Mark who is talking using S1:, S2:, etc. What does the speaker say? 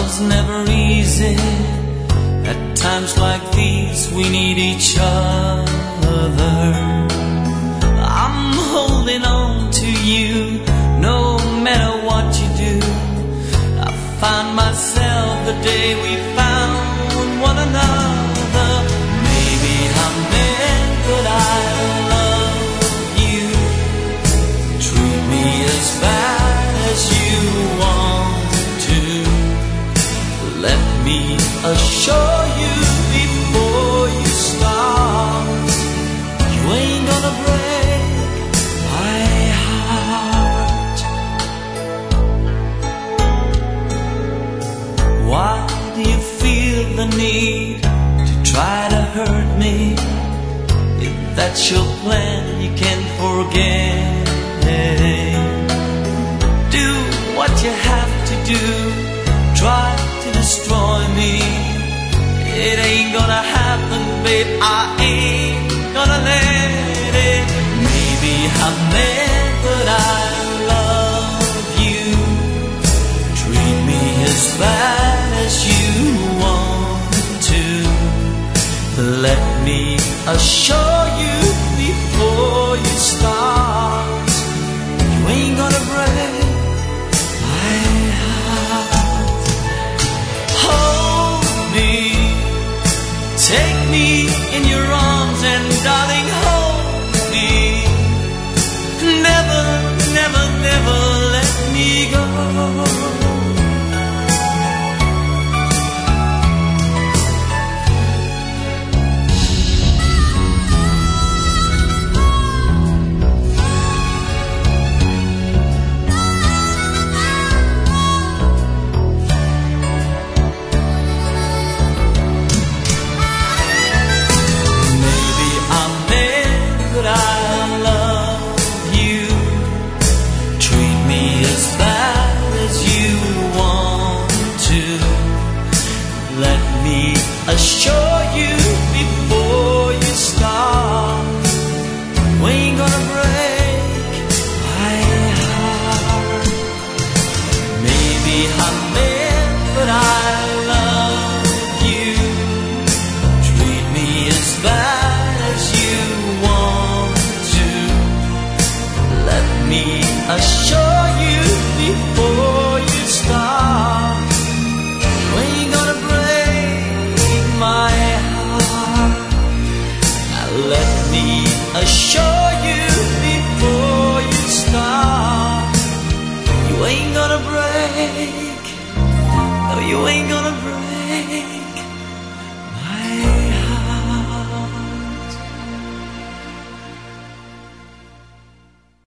S1: Love's never easy. At times like these we need each other. I'm holding on to you no matter what you do. I found myself the day we found one another. Maybe I'm meant that I love you. Treat me as bad as you want to. Let me assure you before you start, you ain't gonna break my heart. Why do you feel the need to try to hurt me? If that's your plan, you can't forget. Do what you have to do. Try to destroy me. It ain't gonna happen, babe. I ain't gonna let it. Maybe I'm mad, but I love you. Treat me as bad as you want to. Let me assure you before you start, you ain't gonna break my heart. Hold me, take me in your arms, and darling, hold me. Never, never, never let me go. Assure you before you start, we ain't gonna break my heart. Maybe I'm mad, but I love you. Treat me as bad as you want to. Let me assure you before you start, we ain't gonna break my heart. Now let me assure